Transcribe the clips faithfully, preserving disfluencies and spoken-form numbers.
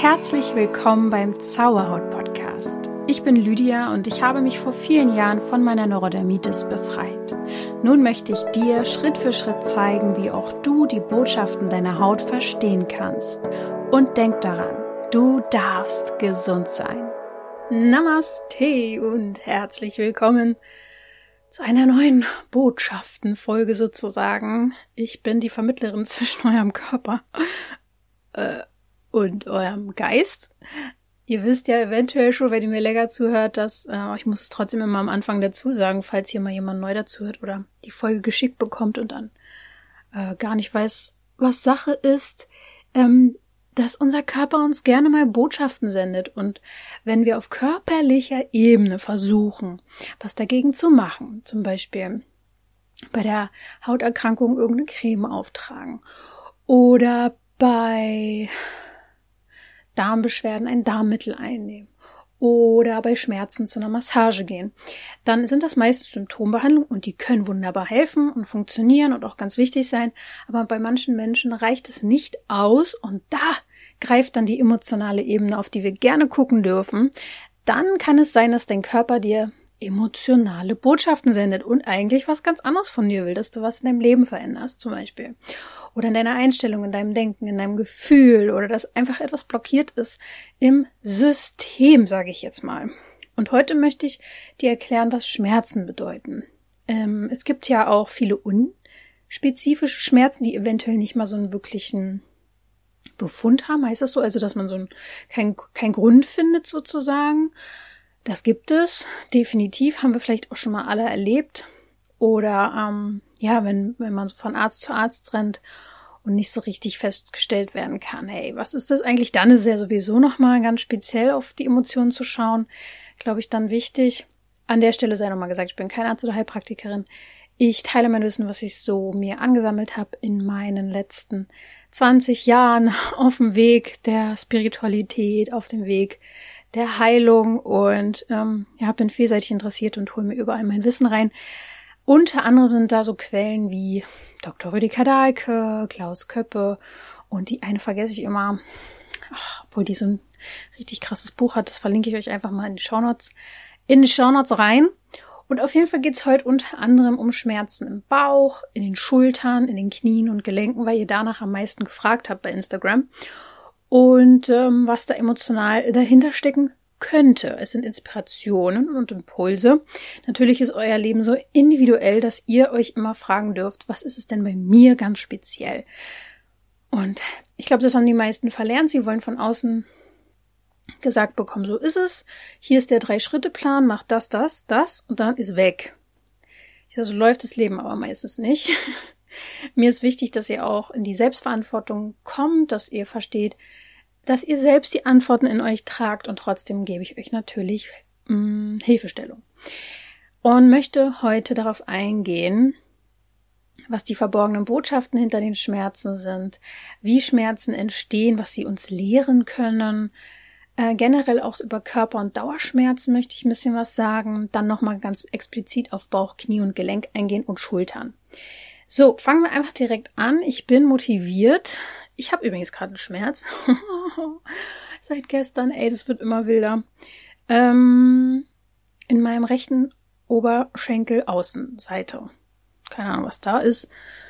Herzlich willkommen beim Zauberhaut-Podcast. Ich bin Lydia und ich habe mich vor vielen Jahren von meiner Neurodermitis befreit. Nun möchte ich dir Schritt für Schritt zeigen, wie auch du die Botschaften deiner Haut verstehen kannst. Und denk daran, du darfst gesund sein. Namaste und herzlich willkommen zu einer neuen Botschaftenfolge sozusagen. Ich bin die Vermittlerin zwischen eurem Körper äh, und eurem Geist. Ihr wisst ja eventuell schon, wenn ihr mir länger zuhört, dass, äh, ich muss es trotzdem immer am Anfang dazu sagen, falls hier mal jemand neu dazuhört oder die Folge geschickt bekommt und dann äh, gar nicht weiß, was Sache ist, ähm, dass unser Körper uns gerne mal Botschaften sendet. Und wenn wir auf körperlicher Ebene versuchen, was dagegen zu machen, zum Beispiel bei der Hauterkrankung irgendeine Creme auftragen oder bei Darmbeschwerden ein Darmmittel einnehmen oder bei Schmerzen zu einer Massage gehen, dann sind das meistens Symptombehandlungen und die können wunderbar helfen und funktionieren und auch ganz wichtig sein, aber bei manchen Menschen reicht es nicht aus und da greift dann die emotionale Ebene, auf die wir gerne gucken dürfen. Dann kann es sein, dass dein Körper dir emotionale Botschaften sendet und eigentlich was ganz anderes von dir will, dass du was in deinem Leben veränderst zum Beispiel. Oder in deiner Einstellung, in deinem Denken, in deinem Gefühl oder dass einfach etwas blockiert ist im System, sage ich jetzt mal. Und heute möchte ich dir erklären, was Schmerzen bedeuten. Ähm, es gibt ja auch viele unspezifische Schmerzen, die eventuell nicht mal so einen wirklichen Befund haben. Heißt das so, also dass man so einen, kein, kein Grund findet sozusagen? Das gibt es, definitiv, haben wir vielleicht auch schon mal alle erlebt. Oder ähm, ja, wenn wenn man so von Arzt zu Arzt rennt und nicht so richtig festgestellt werden kann, hey, was ist das eigentlich? Dann ist es ja sowieso nochmal ganz speziell auf die Emotionen zu schauen, glaube ich, dann wichtig. An der Stelle sei nochmal gesagt, ich bin keine Arzt oder Heilpraktikerin. Ich teile mein Wissen, was ich so mir angesammelt habe in meinen letzten zwanzig Jahren auf dem Weg der Spiritualität, auf dem Weg der Heilung und ähm, ja, bin vielseitig interessiert und hole mir überall mein Wissen rein. Unter anderem sind da so Quellen wie Doktor Rüdiger Dahlke, Klaus Köppe und die eine vergesse ich immer, ach, obwohl die so ein richtig krasses Buch hat, das verlinke ich euch einfach mal in die Shownotes, in die Shownotes rein. Und auf jeden Fall geht es heute unter anderem um Schmerzen im Bauch, in den Schultern, in den Knien und Gelenken, weil ihr danach am meisten gefragt habt bei Instagram. Und ähm, was da emotional dahinter stecken könnte. Es sind Inspirationen und Impulse. Natürlich ist euer Leben so individuell, dass ihr euch immer fragen dürft, was ist es denn bei mir ganz speziell? Und ich glaube, das haben die meisten verlernt. Sie wollen von außen gesagt bekommen, so ist es. Hier ist der Drei-Schritte-Plan, macht das, das, das und dann ist weg. Ich sage, so läuft das Leben aber meistens nicht. Mir ist wichtig, dass ihr auch in die Selbstverantwortung kommt, dass ihr versteht, dass ihr selbst die Antworten in euch tragt und trotzdem gebe ich euch natürlich mh, Hilfestellung. Und möchte heute darauf eingehen, was die verborgenen Botschaften hinter den Schmerzen sind, wie Schmerzen entstehen, was sie uns lehren können. Äh, generell auch über Körper- und Dauerschmerzen möchte ich ein bisschen was sagen. Dann nochmal ganz explizit auf Bauch, Knie und Gelenk eingehen und Schultern. So, fangen wir einfach direkt an. Ich bin motiviert. Ich habe übrigens gerade einen Schmerz. Seit gestern, ey, das wird immer wilder. Ähm, in meinem rechten Oberschenkel Außenseite. Keine Ahnung, was da ist.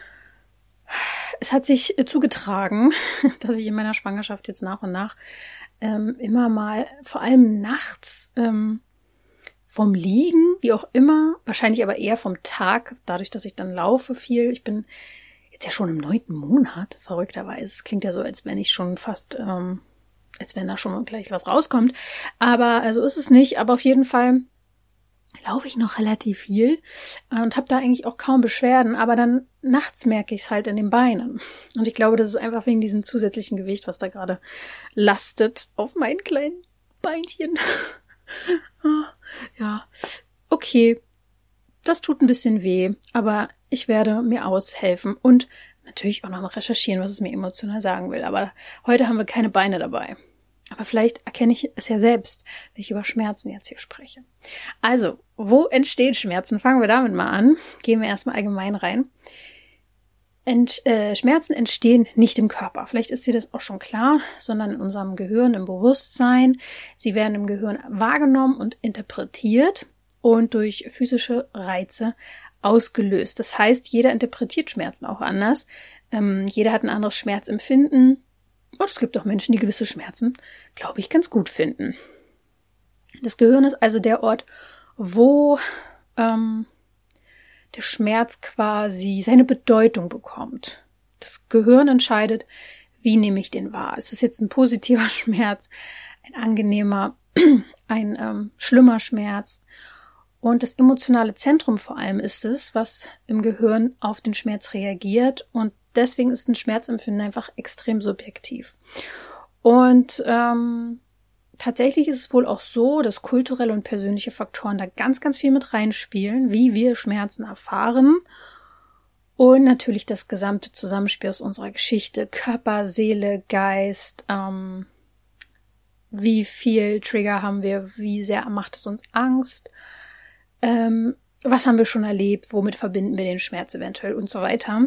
Es hat sich äh, zugetragen, dass ich in meiner Schwangerschaft jetzt nach und nach ähm, immer mal, vor allem nachts, ähm, vom Liegen, wie auch immer, wahrscheinlich aber eher vom Tag, dadurch, dass ich dann laufe viel. Ich bin jetzt ja schon im neunten Monat, verrückterweise. Es klingt ja so, als wenn ich schon fast, ähm, als wenn da schon mal gleich was rauskommt. Aber also ist es nicht. Aber auf jeden Fall laufe ich noch relativ viel und habe da eigentlich auch kaum Beschwerden. Aber dann nachts merke ich es halt in den Beinen. Und ich glaube, das ist einfach wegen diesem zusätzlichen Gewicht, was da gerade lastet auf meinen kleinen Beinchen. Ja, okay, das tut ein bisschen weh, aber ich werde mir aushelfen und natürlich auch noch mal recherchieren, was es mir emotional sagen will. Aber heute haben wir keine Beine dabei. Aber vielleicht erkenne ich es ja selbst, wenn ich über Schmerzen jetzt hier spreche. Also, wo entstehen Schmerzen? Fangen wir damit mal an. Gehen wir erstmal allgemein rein. Ent, äh, Schmerzen entstehen nicht im Körper. Vielleicht ist dir das auch schon klar, sondern in unserem Gehirn, im Bewusstsein. Sie werden im Gehirn wahrgenommen und interpretiert und durch physische Reize ausgelöst. Das heißt, jeder interpretiert Schmerzen auch anders. Ähm, jeder hat ein anderes Schmerzempfinden. Und es gibt auch Menschen, die gewisse Schmerzen, glaube ich, ganz gut finden. Das Gehirn ist also der Ort, wo ähm, der Schmerz quasi seine Bedeutung bekommt. Das Gehirn entscheidet, wie nehme ich den wahr. Ist es jetzt ein positiver Schmerz, ein angenehmer, ein ähm, schlimmer Schmerz? Und das emotionale Zentrum vor allem ist es, was im Gehirn auf den Schmerz reagiert. Und deswegen ist ein Schmerzempfinden einfach extrem subjektiv. Und ähm, tatsächlich ist es wohl auch so, dass kulturelle und persönliche Faktoren da ganz, ganz viel mit reinspielen, wie wir Schmerzen erfahren. Und natürlich das gesamte Zusammenspiel aus unserer Geschichte, Körper, Seele, Geist, ähm, wie viel Trigger haben wir, wie sehr macht es uns Angst, ähm, was haben wir schon erlebt, womit verbinden wir den Schmerz eventuell und so weiter.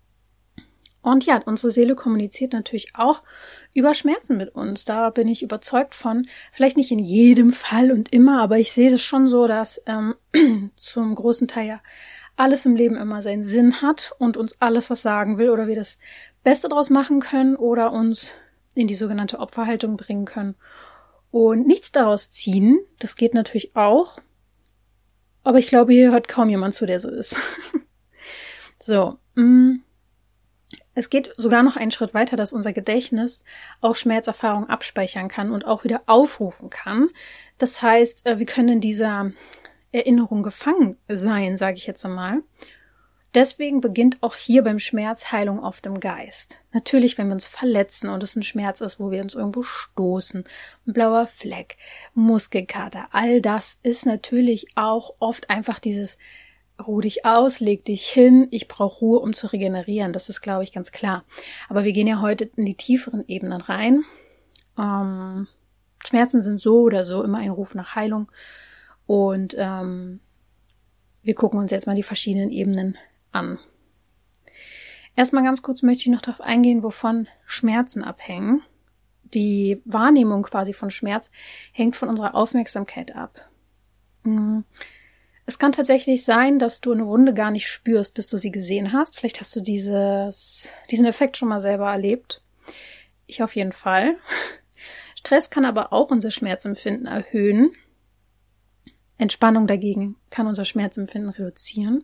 Und ja, unsere Seele kommuniziert natürlich auch über Schmerzen mit uns. Da bin ich überzeugt von. Vielleicht nicht in jedem Fall und immer, aber ich sehe es schon so, dass ähm, zum großen Teil ja alles im Leben immer seinen Sinn hat und uns alles was sagen will oder wir das Beste draus machen können oder uns in die sogenannte Opferhaltung bringen können und nichts daraus ziehen. Das geht natürlich auch. Aber ich glaube, hier hört kaum jemand zu, der so ist. So, mh. Es geht sogar noch einen Schritt weiter, dass unser Gedächtnis auch Schmerzerfahrungen abspeichern kann und auch wieder aufrufen kann. Das heißt, wir können in dieser Erinnerung gefangen sein, sage ich jetzt einmal. Deswegen beginnt auch hier beim Schmerz Heilung oft im Geist. Natürlich, wenn wir uns verletzen und es ein Schmerz ist, wo wir uns irgendwo stoßen, ein blauer Fleck, Muskelkater, all das ist natürlich auch oft einfach dieses ruh dich aus, leg dich hin, ich brauche Ruhe, um zu regenerieren. Das ist, glaube ich, ganz klar. Aber wir gehen ja heute in die tieferen Ebenen rein. Ähm, Schmerzen sind so oder so immer ein Ruf nach Heilung. Und ähm, wir gucken uns jetzt mal die verschiedenen Ebenen an. Erstmal ganz kurz möchte ich noch darauf eingehen, wovon Schmerzen abhängen. Die Wahrnehmung quasi von Schmerz hängt von unserer Aufmerksamkeit ab. Mhm. Es kann tatsächlich sein, dass du eine Wunde gar nicht spürst, bis du sie gesehen hast. Vielleicht hast du dieses, diesen Effekt schon mal selber erlebt. Ich auf jeden Fall. Stress kann aber auch unser Schmerzempfinden erhöhen. Entspannung dagegen kann unser Schmerzempfinden reduzieren.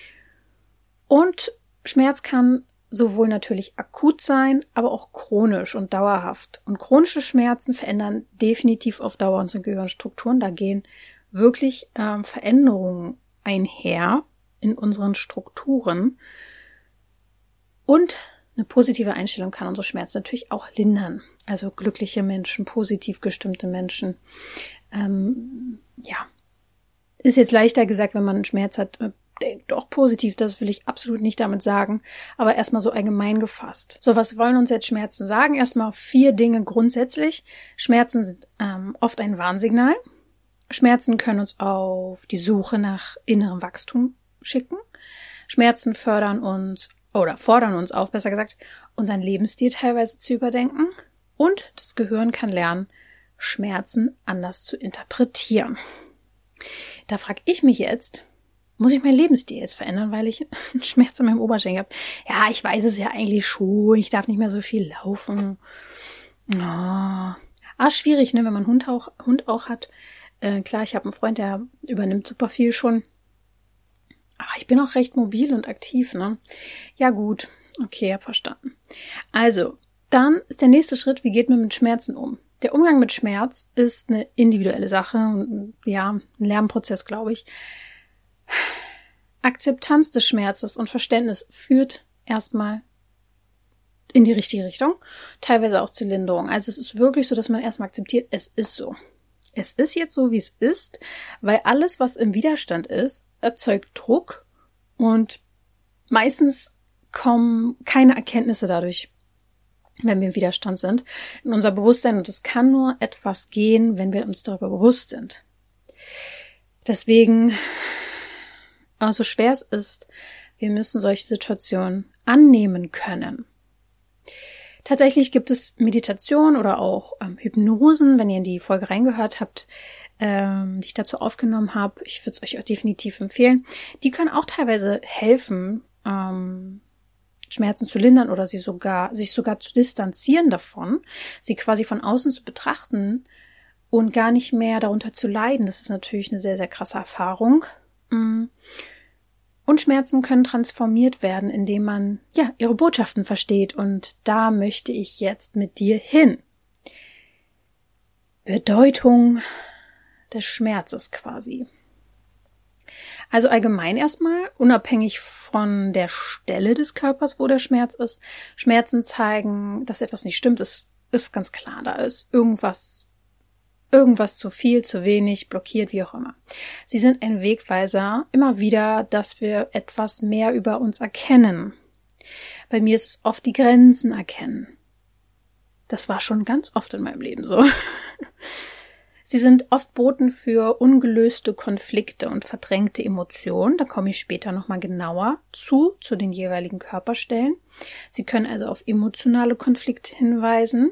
Und Schmerz kann sowohl natürlich akut sein, aber auch chronisch und dauerhaft. Und chronische Schmerzen verändern definitiv auf Dauer unsere Gehirnstrukturen. Da gehen wirklich ähm, Veränderungen einher in unseren Strukturen. Und eine positive Einstellung kann unsere Schmerzen natürlich auch lindern. Also glückliche Menschen, positiv gestimmte Menschen. Ähm, ja, ist jetzt leichter gesagt, wenn man einen Schmerz hat, äh, denkt doch positiv, das will ich absolut nicht damit sagen, aber erstmal so allgemein gefasst. So, was wollen uns jetzt Schmerzen sagen? Erstmal vier Dinge grundsätzlich. Schmerzen sind ähm, oft ein Warnsignal. Schmerzen können uns auf die Suche nach innerem Wachstum schicken. Schmerzen fördern uns oder fordern uns auf, besser gesagt, unseren Lebensstil teilweise zu überdenken. Und das Gehirn kann lernen, Schmerzen anders zu interpretieren. Da frage ich mich jetzt, muss ich meinen Lebensstil jetzt verändern, weil ich einen Schmerz in meinem Oberschenkel habe? Ja, ich weiß es ja eigentlich schon. Ich darf nicht mehr so viel laufen. Oh. Ah, schwierig, ne, wenn man einen Hund auch, Hund auch hat. Äh, klar, ich habe einen Freund, der übernimmt super viel schon. Aber ich bin auch recht mobil und aktiv, ne? Ja gut, okay, hab verstanden. Also, dann ist der nächste Schritt, wie geht man mit Schmerzen um? Der Umgang mit Schmerz ist eine individuelle Sache und ja, ein Lernprozess, glaube ich. Akzeptanz des Schmerzes und Verständnis führt erstmal in die richtige Richtung, teilweise auch zur Linderung. Also es ist wirklich so, dass man erstmal akzeptiert, es ist so. Es ist jetzt so, wie es ist, weil alles, was im Widerstand ist, erzeugt Druck und meistens kommen keine Erkenntnisse dadurch, wenn wir im Widerstand sind, in unser Bewusstsein. Und es kann nur etwas gehen, wenn wir uns darüber bewusst sind. Deswegen, so schwer es ist, wir müssen solche Situationen annehmen können. Tatsächlich gibt es Meditation oder auch ähm, Hypnosen, wenn ihr in die Folge reingehört habt, ähm, die ich dazu aufgenommen habe. Ich würde es euch auch definitiv empfehlen. Die können auch teilweise helfen, ähm, Schmerzen zu lindern oder sie sogar, sich sogar zu distanzieren davon, sie quasi von außen zu betrachten und gar nicht mehr darunter zu leiden. Das ist natürlich eine sehr, sehr krasse Erfahrung. Und Schmerzen können transformiert werden, indem man, ja, ihre Botschaften versteht. Und da möchte ich jetzt mit dir hin. Bedeutung des Schmerzes quasi. Also allgemein erstmal, unabhängig von der Stelle des Körpers, wo der Schmerz ist, Schmerzen zeigen, dass etwas nicht stimmt, ist, ist ganz klar. Da ist irgendwas, irgendwas zu viel, zu wenig, blockiert, wie auch immer. Sie sind ein Wegweiser, immer wieder, dass wir etwas mehr über uns erkennen. Bei mir ist es oft die Grenzen erkennen. Das war schon ganz oft in meinem Leben so. Sie sind oft Boten für ungelöste Konflikte und verdrängte Emotionen. Da komme ich später nochmal genauer zu, zu den jeweiligen Körperstellen. Sie können also auf emotionale Konflikte hinweisen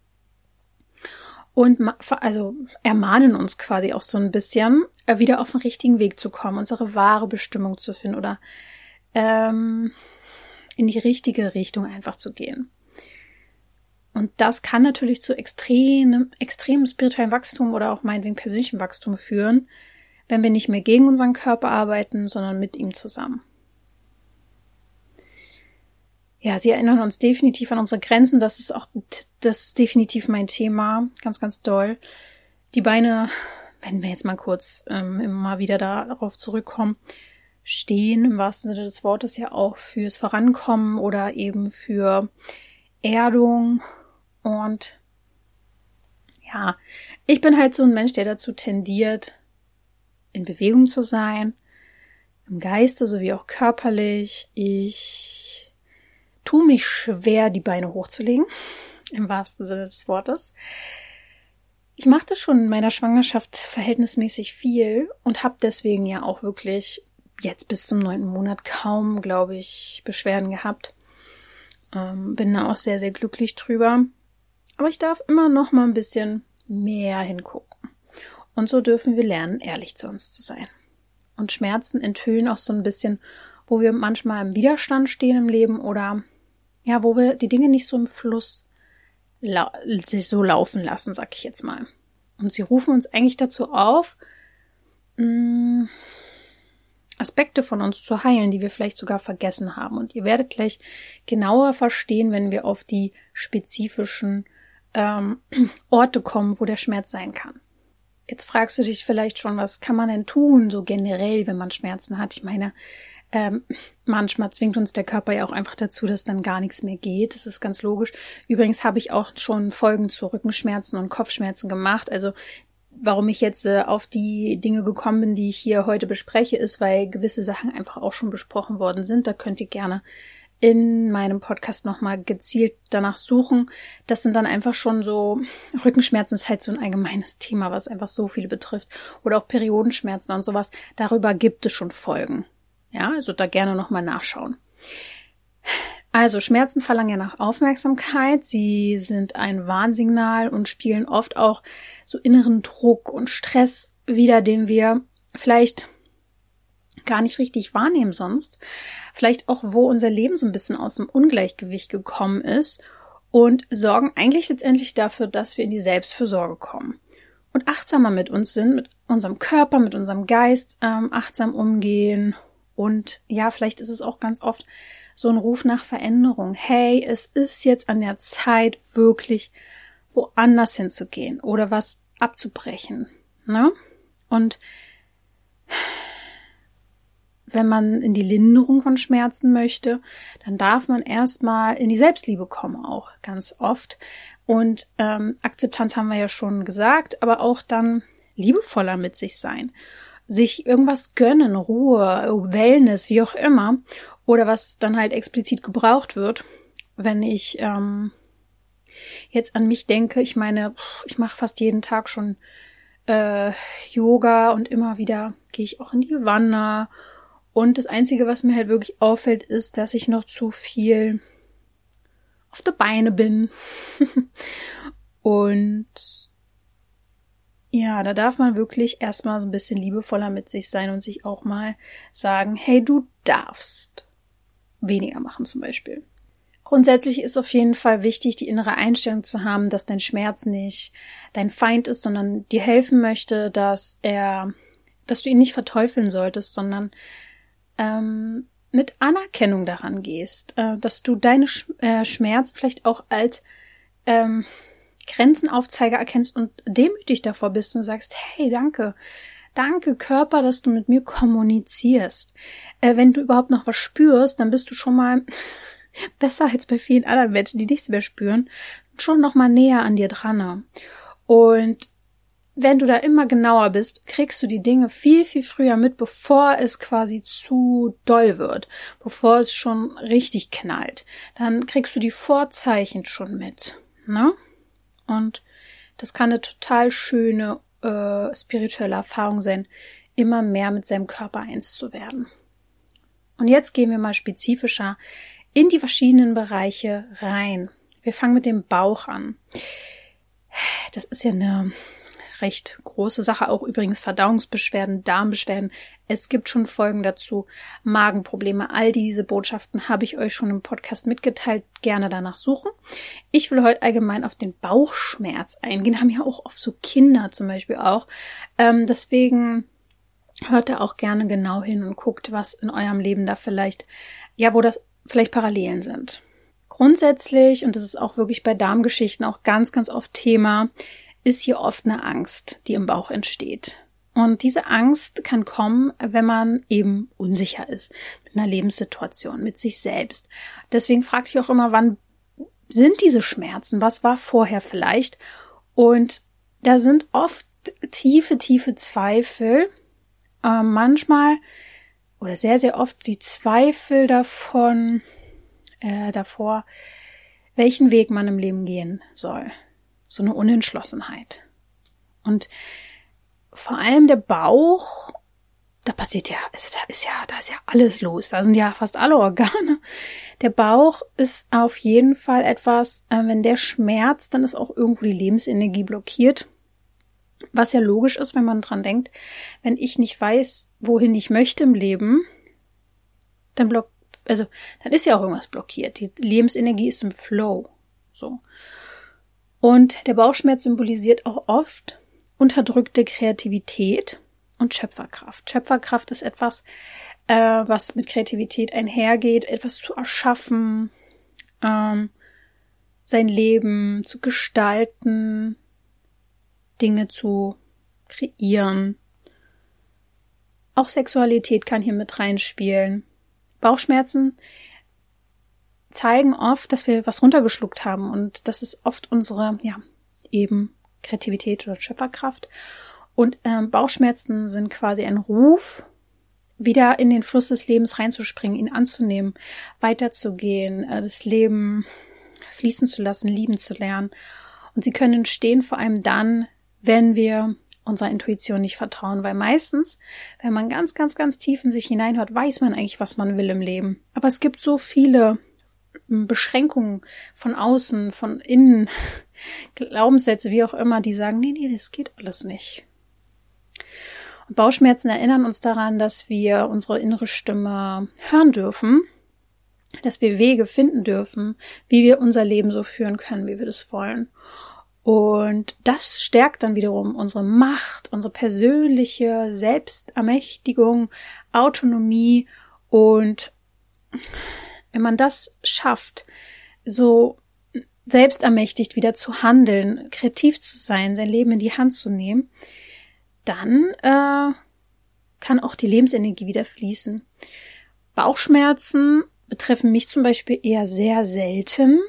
und also ermahnen uns quasi auch so ein bisschen, wieder auf den richtigen Weg zu kommen, unsere wahre Bestimmung zu finden oder ähm, in die richtige Richtung einfach zu gehen. Und das kann natürlich zu extremem, extremem spirituellen Wachstum oder auch meinetwegen persönlichem Wachstum führen, wenn wir nicht mehr gegen unseren Körper arbeiten, sondern mit ihm zusammen. Ja, sie erinnern uns definitiv an unsere Grenzen. Das ist auch, das ist definitiv mein Thema. Ganz, ganz doll. Die Beine, wenn wir jetzt mal kurz ähm, immer mal wieder darauf zurückkommen, stehen im wahrsten Sinne des Wortes ja auch fürs Vorankommen oder eben für Erdung. Und ja, ich bin halt so ein Mensch, der dazu tendiert, in Bewegung zu sein, im Geiste sowie auch körperlich. Ich tue mich schwer, die Beine hochzulegen, im wahrsten Sinne des Wortes. Ich machte schon in meiner Schwangerschaft verhältnismäßig viel und habe deswegen ja auch wirklich jetzt bis zum neunten Monat kaum, glaube ich, Beschwerden gehabt. Ähm, bin da auch sehr, sehr glücklich drüber. Aber ich darf immer noch mal ein bisschen mehr hingucken. Und so dürfen wir lernen, ehrlich zu uns zu sein. Und Schmerzen enthüllen auch so ein bisschen, wo wir manchmal im Widerstand stehen im Leben oder ja, wo wir die Dinge nicht so im Fluss lau- sich so laufen lassen, sag ich jetzt mal. Und sie rufen uns eigentlich dazu auf, mh, Aspekte von uns zu heilen, die wir vielleicht sogar vergessen haben. Und ihr werdet gleich genauer verstehen, wenn wir auf die spezifischen ähm, Orte kommen, wo der Schmerz sein kann. Jetzt fragst du dich vielleicht schon, was kann man denn tun, so generell, wenn man Schmerzen hat? Ich meine, ähm, manchmal zwingt uns der Körper ja auch einfach dazu, dass dann gar nichts mehr geht. Das ist ganz logisch. Übrigens habe ich auch schon Folgen zu Rückenschmerzen und Kopfschmerzen gemacht. Also warum ich jetzt äh, auf die Dinge gekommen bin, die ich hier heute bespreche, ist, weil gewisse Sachen einfach auch schon besprochen worden sind. Da könnt ihr gerne in meinem Podcast nochmal gezielt danach suchen. Das sind dann einfach schon so, Rückenschmerzen ist halt so ein allgemeines Thema, was einfach so viele betrifft. Oder auch Periodenschmerzen und sowas. Darüber gibt es schon Folgen. Ja, also da gerne nochmal nachschauen. Also Schmerzen verlangen ja nach Aufmerksamkeit. Sie sind ein Warnsignal und spiegeln oft auch so inneren Druck und Stress wider, den wir vielleicht gar nicht richtig wahrnehmen sonst. Vielleicht auch, wo unser Leben so ein bisschen aus dem Ungleichgewicht gekommen ist und sorgen eigentlich letztendlich dafür, dass wir in die Selbstfürsorge kommen und achtsamer mit uns sind, mit unserem Körper, mit unserem Geist ähm, achtsam umgehen. Und ja, vielleicht ist es auch ganz oft so ein Ruf nach Veränderung. Hey, es ist jetzt an der Zeit, wirklich woanders hinzugehen oder was abzubrechen. Ne? Und wenn man in die Linderung von Schmerzen möchte, dann darf man erstmal in die Selbstliebe kommen, auch ganz oft. Und ähm, Akzeptanz haben wir ja schon gesagt, aber auch dann liebevoller mit sich sein. Sich irgendwas gönnen, Ruhe, Wellness, wie auch immer. Oder was dann halt explizit gebraucht wird, wenn ich ähm, jetzt an mich denke. Ich meine, ich mache fast jeden Tag schon äh, Yoga und immer wieder gehe ich auch in die Wanne Und das Einzige, was mir halt wirklich auffällt, ist, dass ich noch zu viel auf der Beine bin. Und ja, da darf man wirklich erstmal so ein bisschen liebevoller mit sich sein und sich auch mal sagen, hey, du darfst weniger machen zum Beispiel. Grundsätzlich ist auf jeden Fall wichtig, die innere Einstellung zu haben, dass dein Schmerz nicht dein Feind ist, sondern dir helfen möchte, dass er, dass du ihn nicht verteufeln solltest, sondern ähm, mit Anerkennung daran gehst, äh, dass du deine Sch- äh, Schmerz vielleicht auch als ähm, Grenzenaufzeiger erkennst und demütig davor bist und sagst, hey, danke, danke Körper, dass du mit mir kommunizierst. Äh, wenn du überhaupt noch was spürst, dann bist du schon mal besser als bei vielen anderen Menschen, die nichts mehr spüren, schon noch mal näher an dir dran. Und wenn du da immer genauer bist, kriegst du die Dinge viel, viel früher mit, bevor es quasi zu doll wird, bevor es schon richtig knallt. Dann kriegst du die Vorzeichen schon mit, ne? Und das kann eine total schöne äh, spirituelle Erfahrung sein, immer mehr mit seinem Körper eins zu werden. Und jetzt gehen wir mal spezifischer in die verschiedenen Bereiche rein. Wir fangen mit dem Bauch an. Das ist ja eine recht große Sache, auch übrigens Verdauungsbeschwerden, Darmbeschwerden. Es gibt schon Folgen dazu, Magenprobleme. All diese Botschaften habe ich euch schon im Podcast mitgeteilt. Gerne danach suchen. Ich will heute allgemein auf den Bauchschmerz eingehen. Haben ja auch oft so Kinder zum Beispiel auch. Ähm, deswegen hört da auch gerne genau hin und guckt, was in eurem Leben da vielleicht, ja, wo das vielleicht Parallelen sind. Grundsätzlich, und das ist auch wirklich bei Darmgeschichten auch ganz, ganz oft Thema, ist hier oft eine Angst, die im Bauch entsteht. Und diese Angst kann kommen, wenn man eben unsicher ist mit einer Lebenssituation, mit sich selbst. Deswegen fragt ich auch immer, wann sind diese Schmerzen? Was war vorher vielleicht? Und da sind oft tiefe, tiefe Zweifel. Äh, manchmal oder sehr, sehr oft die Zweifel davon, äh, davor, welchen Weg man im Leben gehen soll. So eine Unentschlossenheit. Und vor allem der Bauch, da passiert ja, also da ist ja, da ist ja alles los. Da sind ja fast alle Organe. Der Bauch ist auf jeden Fall etwas, äh, wenn der schmerzt, dann ist auch irgendwo die Lebensenergie blockiert. Was ja logisch ist, wenn man dran denkt, wenn ich nicht weiß, wohin ich möchte im Leben, dann block, also, dann ist ja auch irgendwas blockiert. Die Lebensenergie ist im Flow. So. Und der Bauchschmerz symbolisiert auch oft unterdrückte Kreativität und Schöpferkraft. Schöpferkraft ist etwas, äh, was mit Kreativität einhergeht, etwas zu erschaffen, ähm, sein Leben zu gestalten, Dinge zu kreieren. Auch Sexualität kann hier mit reinspielen. Bauchschmerzen zeigen oft, dass wir was runtergeschluckt haben und das ist oft unsere, ja, eben Kreativität oder Schöpferkraft. Und ähm, Bauchschmerzen sind quasi ein Ruf, wieder in den Fluss des Lebens reinzuspringen, ihn anzunehmen, weiterzugehen, äh, das Leben fließen zu lassen, lieben zu lernen. Und sie können entstehen vor allem dann, wenn wir unserer Intuition nicht vertrauen, weil meistens, wenn man ganz, ganz, ganz tief in sich hineinhört, weiß man eigentlich, was man will im Leben. Aber es gibt so viele Beschränkungen von außen, von innen, Glaubenssätze, wie auch immer, die sagen, nee, nee, das geht alles nicht. Und Bauchschmerzen erinnern uns daran, dass wir unsere innere Stimme hören dürfen, dass wir Wege finden dürfen, wie wir unser Leben so führen können, wie wir das wollen. Und das stärkt dann wiederum unsere Macht, unsere persönliche Selbstermächtigung, Autonomie. Und wenn man das schafft, so selbstermächtigt wieder zu handeln, kreativ zu sein, sein Leben in die Hand zu nehmen, dann äh, kann auch die Lebensenergie wieder fließen. Bauchschmerzen betreffen mich zum Beispiel eher sehr selten.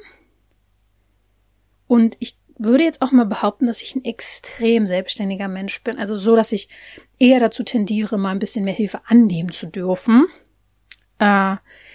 Und ich würde jetzt auch mal behaupten, dass ich ein extrem selbstständiger Mensch bin. Also so, dass ich eher dazu tendiere, mal ein bisschen mehr Hilfe annehmen zu dürfen. Äh, ja,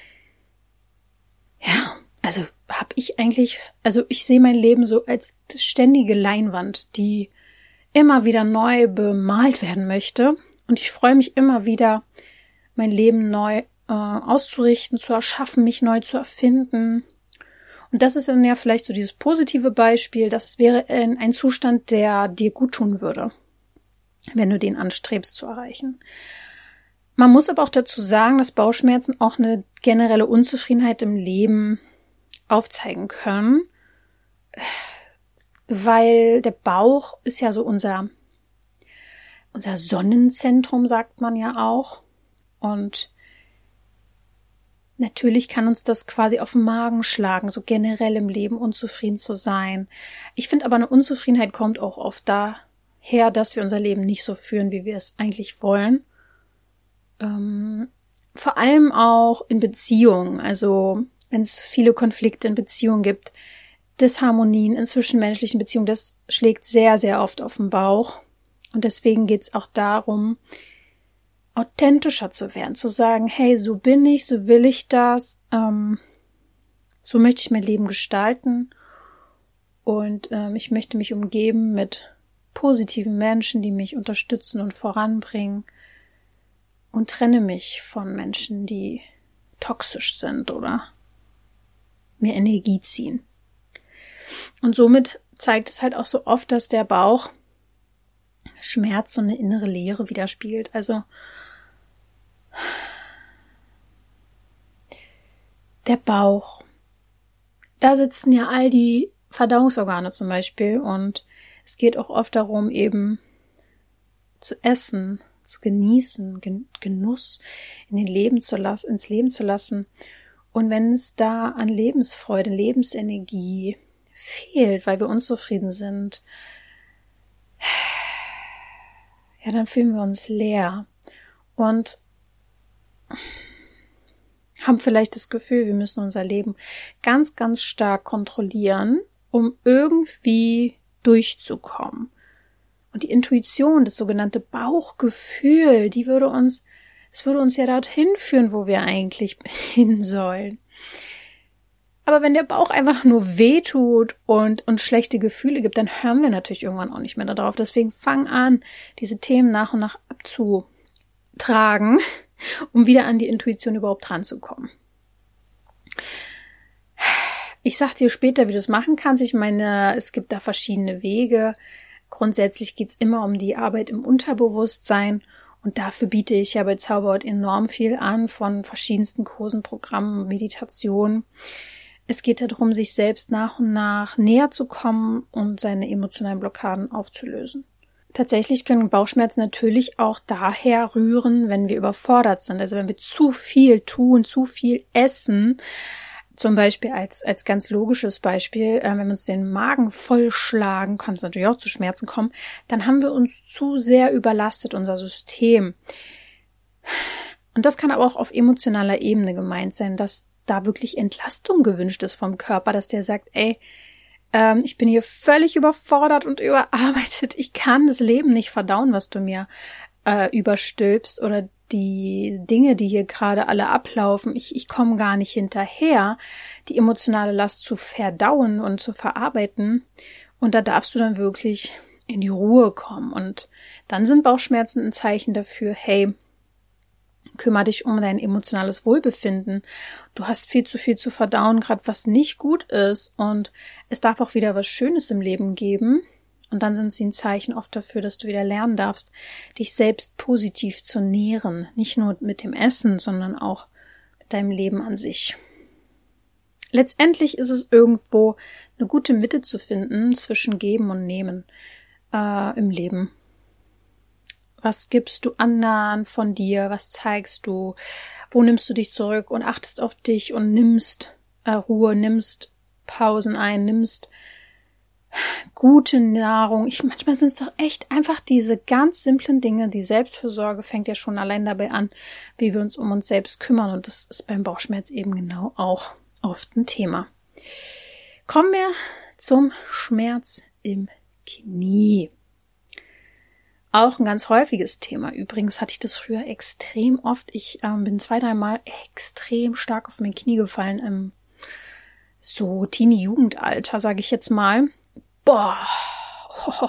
also habe ich eigentlich, also ich sehe mein Leben so als ständige Leinwand, die immer wieder neu bemalt werden möchte. Und ich freue mich immer wieder, mein Leben neu äh, auszurichten, zu erschaffen, mich neu zu erfinden. Und das ist dann ja vielleicht so dieses positive Beispiel. Das wäre ein, ein Zustand, der dir gut tun würde, wenn du den anstrebst zu erreichen. Man muss aber auch dazu sagen, dass Bauchschmerzen auch eine generelle Unzufriedenheit im Leben aufzeigen können, weil der Bauch ist ja so unser, unser Sonnenzentrum, sagt man ja auch. Und natürlich kann uns das quasi auf den Magen schlagen, so generell im Leben unzufrieden zu sein. Ich finde aber, eine Unzufriedenheit kommt auch oft daher, dass wir unser Leben nicht so führen, wie wir es eigentlich wollen. Ähm, vor allem auch in Beziehungen, also wenn es viele Konflikte in Beziehungen gibt, Disharmonien in zwischenmenschlichen Beziehungen, das schlägt sehr, sehr oft auf den Bauch. Und deswegen geht es auch darum, authentischer zu werden, zu sagen, hey, so bin ich, so will ich das, ähm, so möchte ich mein Leben gestalten und ähm, ich möchte mich umgeben mit positiven Menschen, die mich unterstützen und voranbringen und trenne mich von Menschen, die toxisch sind oder mir Energie ziehen. Und somit zeigt es halt auch so oft, dass der Bauch Schmerz und eine innere Leere widerspiegelt. Also der Bauch, da sitzen ja all die Verdauungsorgane zum Beispiel und es geht auch oft darum, eben zu essen, zu genießen, Genuss in den Leben zu lassen, ins Leben zu lassen. Und wenn es da an Lebensfreude, Lebensenergie fehlt, weil wir unzufrieden sind, ja, dann fühlen wir uns leer und haben vielleicht das Gefühl, wir müssen unser Leben ganz, ganz stark kontrollieren, um irgendwie durchzukommen. Und die Intuition, das sogenannte Bauchgefühl, die würde uns, es würde uns ja dorthin führen, wo wir eigentlich hin sollen. Aber wenn der Bauch einfach nur wehtut und uns schlechte Gefühle gibt, dann hören wir natürlich irgendwann auch nicht mehr darauf. Deswegen fang an, diese Themen nach und nach abzutragen, um wieder an die Intuition überhaupt ranzukommen. Ich sag dir später, wie du es machen kannst. Ich meine, es gibt da verschiedene Wege. Grundsätzlich geht's immer um die Arbeit im Unterbewusstsein und dafür biete ich ja bei Zauberhaut enorm viel an von verschiedensten Kursen, Programmen, Meditationen. Es geht darum, sich selbst nach und nach näher zu kommen und seine emotionalen Blockaden aufzulösen. Tatsächlich können Bauchschmerzen natürlich auch daher rühren, wenn wir überfordert sind. Also wenn wir zu viel tun, zu viel essen. Zum Beispiel als als ganz logisches Beispiel, äh, wenn wir uns den Magen vollschlagen, kann es natürlich auch zu Schmerzen kommen, dann haben wir uns zu sehr überlastet, unser System. Und das kann aber auch auf emotionaler Ebene gemeint sein, dass da wirklich Entlastung gewünscht ist vom Körper, dass der sagt, ey, ähm, ich bin hier völlig überfordert und überarbeitet, ich kann das Leben nicht verdauen, was du mir äh, überstülpst oder die Dinge, die hier gerade alle ablaufen, ich, ich komme gar nicht hinterher, die emotionale Last zu verdauen und zu verarbeiten. Und da darfst du dann wirklich in die Ruhe kommen. Und dann sind Bauchschmerzen ein Zeichen dafür, hey, kümmere dich um dein emotionales Wohlbefinden. Du hast viel zu viel zu verdauen, gerade was nicht gut ist. Und es darf auch wieder was Schönes im Leben geben. Und dann sind sie ein Zeichen oft dafür, dass du wieder lernen darfst, dich selbst positiv zu nähren. Nicht nur mit dem Essen, sondern auch mit deinem Leben an sich. Letztendlich ist es irgendwo eine gute Mitte zu finden zwischen Geben und Nehmen äh, im Leben. Was gibst du anderen von dir? Was zeigst du? Wo nimmst du dich zurück und achtest auf dich und nimmst äh, Ruhe, nimmst Pausen ein, nimmst gute Nahrung. Ich, manchmal sind es doch echt einfach diese ganz simplen Dinge. Die Selbstfürsorge fängt ja schon allein dabei an, wie wir uns um uns selbst kümmern. Und das ist beim Bauchschmerz eben genau auch oft ein Thema. Kommen wir zum Schmerz im Knie. Auch ein ganz häufiges Thema. Übrigens hatte ich das früher extrem oft. Ich ähm, bin zwei, dreimal extrem stark auf mein Knie gefallen im so Teenie-Jugendalter, sage ich jetzt mal. Boah.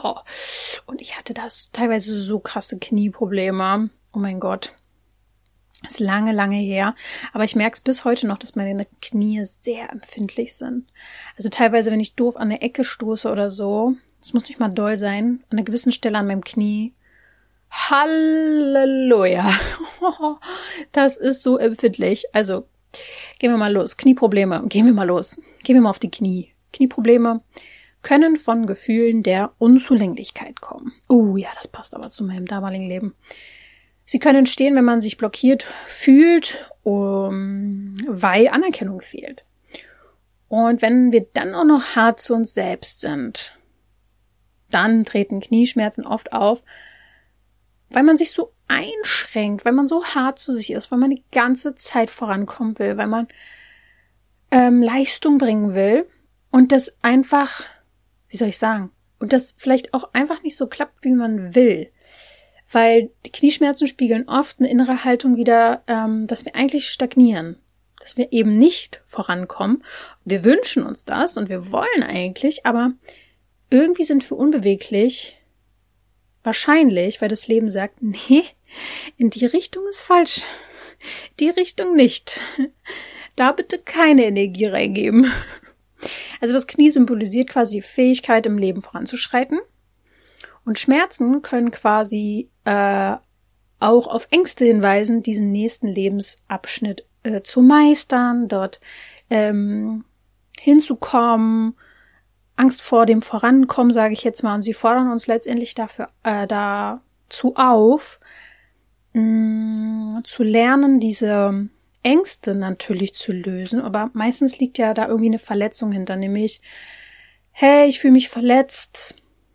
Und ich hatte das teilweise so krasse Knieprobleme. Oh mein Gott. Ist lange, lange her. Aber ich merke es bis heute noch, dass meine Knie sehr empfindlich sind. Also teilweise, wenn ich doof an eine Ecke stoße oder so, das muss nicht mal doll sein, an einer gewissen Stelle an meinem Knie. Halleluja. Das ist so empfindlich. Also, gehen wir mal los. Knieprobleme. Gehen wir mal los. Gehen wir mal auf die Knie. Knieprobleme können von Gefühlen der Unzulänglichkeit kommen. Oh ja, das passt aber zu meinem damaligen Leben. Sie können entstehen, wenn man sich blockiert fühlt, um, weil Anerkennung fehlt. Und wenn wir dann auch noch hart zu uns selbst sind, dann treten Knieschmerzen oft auf, weil man sich so einschränkt, weil man so hart zu sich ist, weil man die ganze Zeit vorankommen will, weil man ähm, Leistung bringen will und das einfach, wie soll ich sagen, und das vielleicht auch einfach nicht so klappt, wie man will. Weil die Knieschmerzen spiegeln oft eine innere Haltung wider, ähm, dass wir eigentlich stagnieren, dass wir eben nicht vorankommen. Wir wünschen uns das und wir wollen eigentlich, aber irgendwie sind wir unbeweglich, wahrscheinlich, weil das Leben sagt, nee, in die Richtung ist falsch, die Richtung nicht. Da bitte keine Energie reingeben. Also das Knie symbolisiert quasi die Fähigkeit, im Leben voranzuschreiten. Und Schmerzen können quasi äh, auch auf Ängste hinweisen, diesen nächsten Lebensabschnitt äh, zu meistern, dort ähm, hinzukommen, Angst vor dem Vorankommen, sage ich jetzt mal. Und sie fordern uns letztendlich dafür äh, dazu auf, mh, zu lernen, diese Ängste natürlich zu lösen. Aber meistens liegt ja da irgendwie eine Verletzung hinter, nämlich, hey, ich fühle mich verletzt,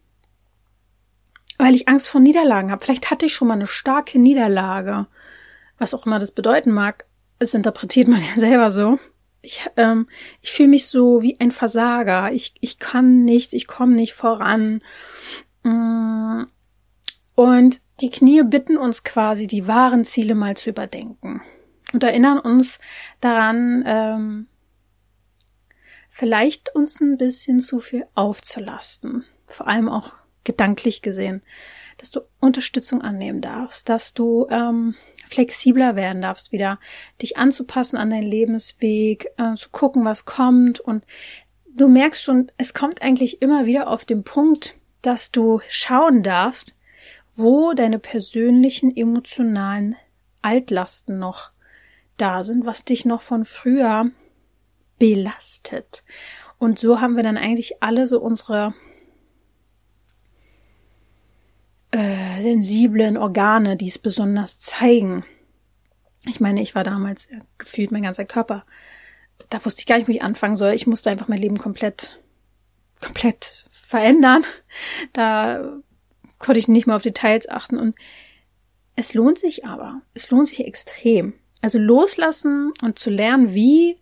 weil ich Angst vor Niederlagen habe. Vielleicht hatte ich schon mal eine starke Niederlage. Was auch immer das bedeuten mag, es interpretiert man ja selber so. Ich, ähm, ich fühle mich so wie ein Versager. Ich, ich kann nichts, ich komme nicht voran. Und die Knie bitten uns quasi, die wahren Ziele mal zu überdenken. Und erinnern uns daran, ähm, vielleicht uns ein bisschen zu viel aufzulasten. Vor allem auch gedanklich gesehen, dass du Unterstützung annehmen darfst, dass du ähm, flexibler werden darfst, wieder dich anzupassen an deinen Lebensweg, äh, zu gucken, was kommt. Und du merkst schon, es kommt eigentlich immer wieder auf den Punkt, dass du schauen darfst, wo deine persönlichen emotionalen Altlasten noch da sind, was dich noch von früher belastet. Und so haben wir dann eigentlich alle so unsere Äh, sensiblen Organe, die es besonders zeigen. Ich meine, ich war damals äh, gefühlt mein ganzer Körper. Da wusste ich gar nicht, wie ich anfangen soll. Ich musste einfach mein Leben komplett, komplett verändern. Da konnte ich nicht mehr auf Details achten. Und es lohnt sich aber. Es lohnt sich extrem. Also loslassen und zu lernen, wie,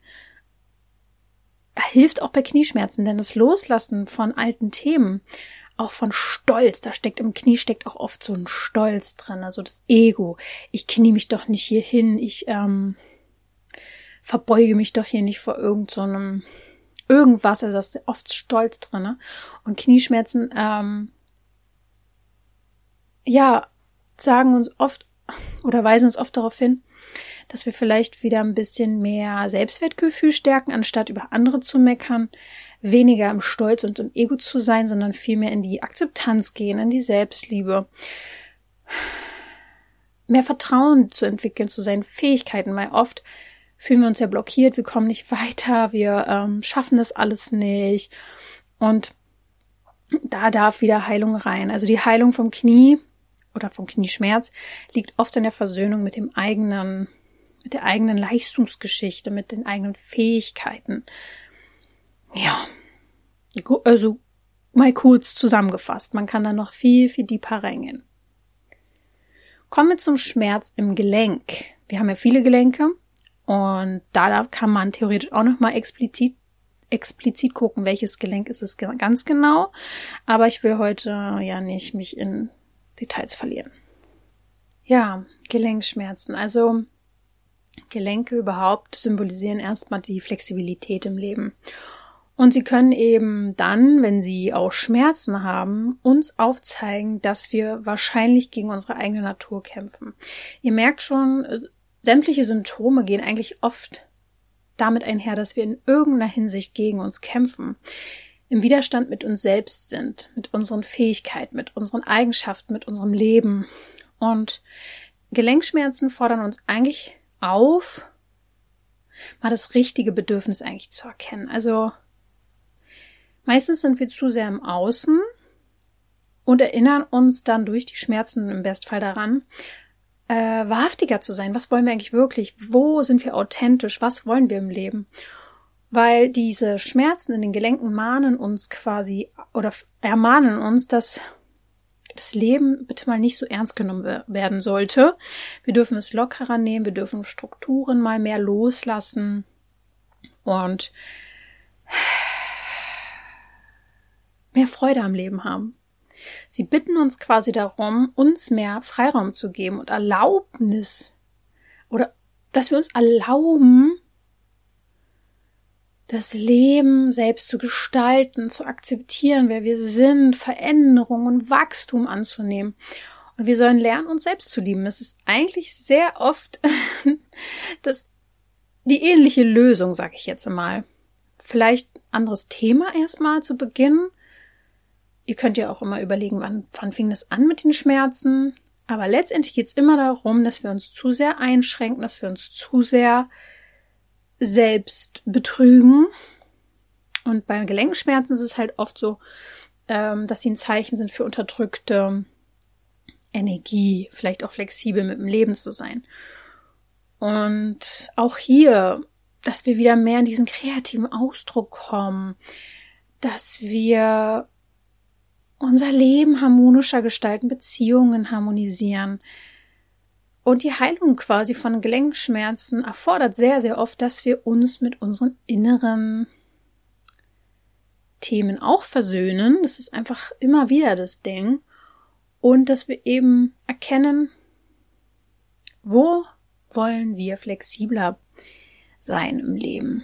hilft auch bei Knieschmerzen. Denn das Loslassen von alten Themen, auch von Stolz, da steckt im Knie steckt auch oft so ein Stolz drin, also das Ego. Ich knie mich doch nicht hier hin, ich ähm, verbeuge mich doch hier nicht vor irgend so einem irgendwas, also da ist oft Stolz drin. Ne? Und Knieschmerzen, ähm, ja, sagen uns oft oder weisen uns oft darauf hin, dass wir vielleicht wieder ein bisschen mehr Selbstwertgefühl stärken, anstatt über andere zu meckern, weniger im Stolz und im Ego zu sein, sondern vielmehr in die Akzeptanz gehen, in die Selbstliebe, mehr Vertrauen zu entwickeln zu seinen Fähigkeiten, weil oft fühlen wir uns ja blockiert, wir kommen nicht weiter, wir ähm, schaffen das alles nicht und da darf wieder Heilung rein. Also die Heilung vom Knie oder vom Knieschmerz liegt oft in der Versöhnung mit dem eigenen, mit der eigenen Leistungsgeschichte, mit den eigenen Fähigkeiten. Ja, also mal kurz zusammengefasst. Man kann da noch viel, viel tiefer reingehen. Kommen wir zum Schmerz im Gelenk. Wir haben ja viele Gelenke und da kann man theoretisch auch noch mal explizit explizit gucken, welches Gelenk ist es ganz genau. Aber ich will heute ja nicht mich in Details verlieren. Ja, Gelenkschmerzen. Also Gelenke überhaupt symbolisieren erstmal die Flexibilität im Leben. Und sie können eben dann, wenn sie auch Schmerzen haben, uns aufzeigen, dass wir wahrscheinlich gegen unsere eigene Natur kämpfen. Ihr merkt schon, sämtliche Symptome gehen eigentlich oft damit einher, dass wir in irgendeiner Hinsicht gegen uns kämpfen, im Widerstand mit uns selbst sind, mit unseren Fähigkeiten, mit unseren Eigenschaften, mit unserem Leben. Und Gelenkschmerzen fordern uns eigentlich auf, mal das richtige Bedürfnis eigentlich zu erkennen. Also meistens sind wir zu sehr im Außen und erinnern uns dann durch die Schmerzen im Bestfall daran, äh, wahrhaftiger zu sein. Was wollen wir eigentlich wirklich? Wo sind wir authentisch? Was wollen wir im Leben? Weil diese Schmerzen in den Gelenken mahnen uns quasi oder ermahnen uns, dass das Leben bitte mal nicht so ernst genommen werden sollte. Wir dürfen es lockerer nehmen, wir dürfen Strukturen mal mehr loslassen und mehr Freude am Leben haben. Sie bitten uns quasi darum, uns mehr Freiraum zu geben und Erlaubnis oder dass wir uns erlauben, das Leben selbst zu gestalten, zu akzeptieren, wer wir sind, Veränderung und Wachstum anzunehmen. Und wir sollen lernen, uns selbst zu lieben. Es ist eigentlich sehr oft das, die ähnliche Lösung, sage ich jetzt mal. Vielleicht ein anderes Thema erstmal zu Beginn. Ihr könnt ja auch immer überlegen, wann, wann fing das an mit den Schmerzen. Aber letztendlich geht es immer darum, dass wir uns zu sehr einschränken, dass wir uns zu sehr selbst betrügen. Und bei Gelenkschmerzen ist es halt oft so, ähm, dass sie ein Zeichen sind für unterdrückte Energie, vielleicht auch flexibel mit dem Leben zu sein. Und auch hier, dass wir wieder mehr in diesen kreativen Ausdruck kommen, dass wir unser Leben harmonischer gestalten, Beziehungen harmonisieren. Und die Heilung quasi von Gelenkschmerzen erfordert sehr, sehr oft, dass wir uns mit unseren inneren Themen auch versöhnen. Das ist einfach immer wieder das Ding. Und dass wir eben erkennen, wo wollen wir flexibler sein im Leben.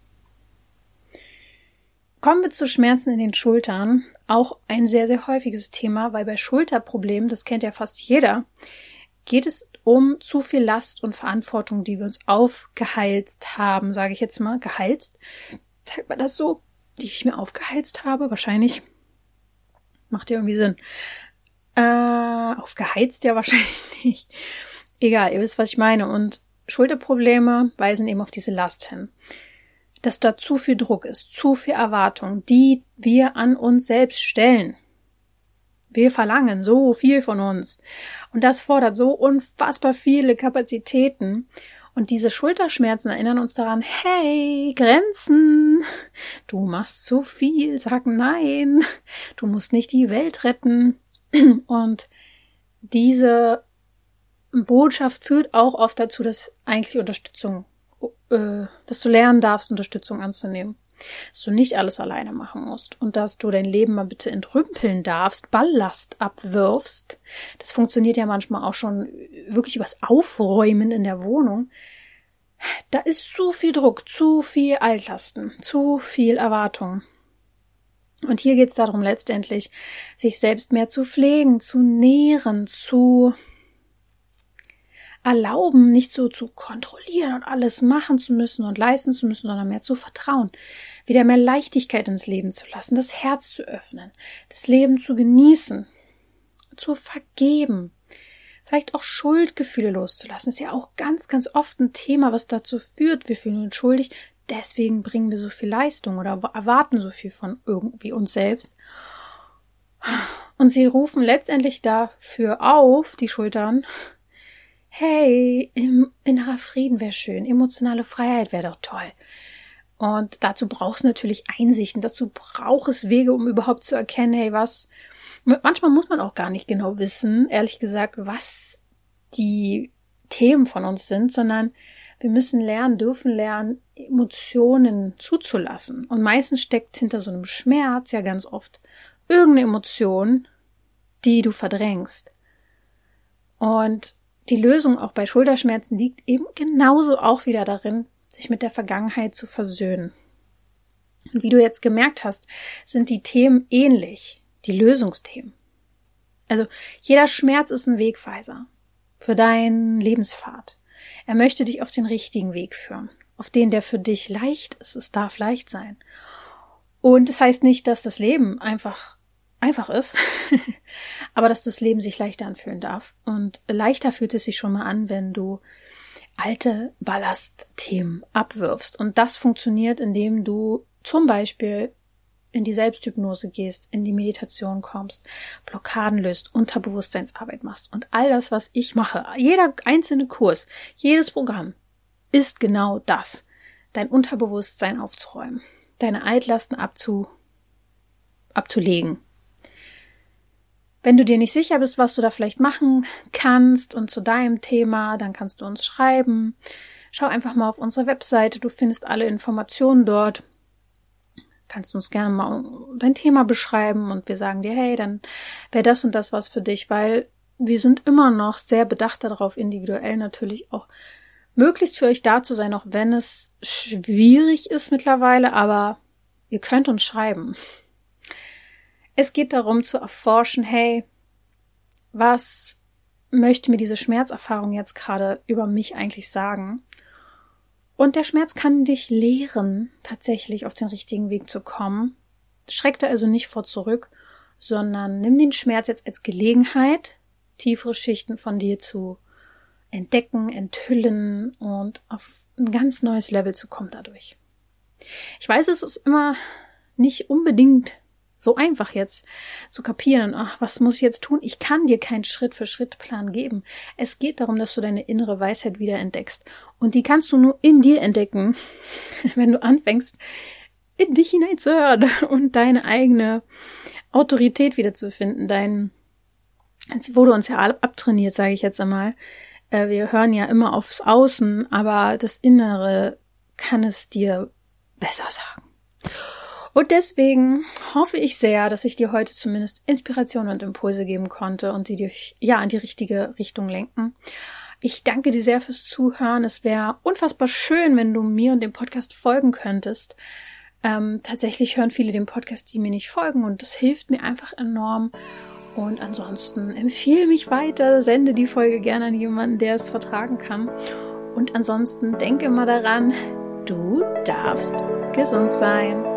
Kommen wir zu Schmerzen in den Schultern. Auch ein sehr, sehr häufiges Thema, weil bei Schulterproblemen, das kennt ja fast jeder, geht es um zu viel Last und Verantwortung, die wir uns aufgeheizt haben, sage ich jetzt mal, geheizt. Sagt man das so, die ich mir aufgeheizt habe? Wahrscheinlich. Macht ja irgendwie Sinn. Äh, aufgeheizt ja wahrscheinlich nicht. Egal, ihr wisst, was ich meine. Und Schulterprobleme weisen eben auf diese Last hin. Dass da zu viel Druck ist, zu viel Erwartung, die wir an uns selbst stellen. Wir verlangen so viel von uns. Und das fordert so unfassbar viele Kapazitäten. Und diese Schulterschmerzen erinnern uns daran, hey, Grenzen, du machst zu viel, sag nein, du musst nicht die Welt retten. Und diese Botschaft führt auch oft dazu, dass eigentlich Unterstützung, äh, dass du lernen darfst, Unterstützung anzunehmen. Dass du nicht alles alleine machen musst und dass du dein Leben mal bitte entrümpeln darfst, Ballast abwirfst. Das funktioniert ja manchmal auch schon wirklich übers Aufräumen in der Wohnung. Da ist zu viel Druck, zu viel Altlasten, zu viel Erwartung. Und hier geht es darum, letztendlich sich selbst mehr zu pflegen, zu nähren, zu erlauben, nicht so zu kontrollieren und alles machen zu müssen und leisten zu müssen, sondern mehr zu vertrauen, wieder mehr Leichtigkeit ins Leben zu lassen, das Herz zu öffnen, das Leben zu genießen, zu vergeben, vielleicht auch Schuldgefühle loszulassen. Das ist ja auch ganz, ganz oft ein Thema, was dazu führt, wir fühlen uns schuldig, deswegen bringen wir so viel Leistung oder erwarten so viel von irgendwie uns selbst. Und sie rufen letztendlich dafür auf, die Schultern, hey, im innerer Frieden wäre schön, emotionale Freiheit wäre doch toll. Und dazu brauchst du natürlich Einsichten, dazu braucht es Wege, um überhaupt zu erkennen, hey, was, manchmal muss man auch gar nicht genau wissen, ehrlich gesagt, was die Themen von uns sind, sondern wir müssen lernen, dürfen lernen, Emotionen zuzulassen. Und meistens steckt hinter so einem Schmerz ja ganz oft irgendeine Emotion, die du verdrängst. Und die Lösung auch bei Schulterschmerzen liegt eben genauso auch wieder darin, sich mit der Vergangenheit zu versöhnen. Und wie du jetzt gemerkt hast, sind die Themen ähnlich, die Lösungsthemen. Also jeder Schmerz ist ein Wegweiser für deinen Lebenspfad. Er möchte dich auf den richtigen Weg führen, auf den, der für dich leicht ist. Es darf leicht sein. Und das heißt nicht, dass das Leben einfach einfach ist, aber dass das Leben sich leichter anfühlen darf. Und leichter fühlt es sich schon mal an, wenn du alte Ballastthemen abwirfst. Und das funktioniert, indem du zum Beispiel in die Selbsthypnose gehst, in die Meditation kommst, Blockaden löst, Unterbewusstseinsarbeit machst. Und all das, was ich mache, jeder einzelne Kurs, jedes Programm, ist genau das. Dein Unterbewusstsein aufzuräumen, deine Altlasten abzu, abzulegen. Wenn du dir nicht sicher bist, was du da vielleicht machen kannst und zu deinem Thema, dann kannst du uns schreiben. Schau einfach mal auf unsere Webseite, du findest alle Informationen dort. Kannst du uns gerne mal dein Thema beschreiben und wir sagen dir, hey, dann wäre das und das was für dich, weil wir sind immer noch sehr bedacht darauf, individuell natürlich auch möglichst für euch da zu sein, auch wenn es schwierig ist mittlerweile, aber ihr könnt uns schreiben. Es geht darum zu erforschen, hey, was möchte mir diese Schmerzerfahrung jetzt gerade über mich eigentlich sagen? Und der Schmerz kann dich lehren, tatsächlich auf den richtigen Weg zu kommen. Schreck da also nicht vor zurück, sondern nimm den Schmerz jetzt als Gelegenheit, tiefere Schichten von dir zu entdecken, enthüllen und auf ein ganz neues Level zu kommen dadurch. Ich weiß, es ist immer nicht unbedingt so einfach jetzt zu kapieren, ach, was muss ich jetzt tun? Ich kann dir keinen Schritt-für-Schritt-Plan geben. Es geht darum, dass du deine innere Weisheit wieder entdeckst. Und die kannst du nur in dir entdecken, wenn du anfängst, in dich hineinzuhören und deine eigene Autorität wiederzufinden. Dein, es wurde uns ja abtrainiert, sage ich jetzt einmal. Wir hören ja immer aufs Außen, aber das Innere kann es dir besser sagen. Und deswegen hoffe ich sehr, dass ich dir heute zumindest Inspiration und Impulse geben konnte und sie dich ja in die richtige Richtung lenken. Ich danke dir sehr fürs Zuhören. Es wäre unfassbar schön, wenn du mir und dem Podcast folgen könntest. Ähm, tatsächlich hören viele den Podcast, die mir nicht folgen, und das hilft mir einfach enorm. Und ansonsten empfehle mich weiter, sende die Folge gerne an jemanden, der es vertragen kann. Und ansonsten denke mal daran, du darfst gesund sein.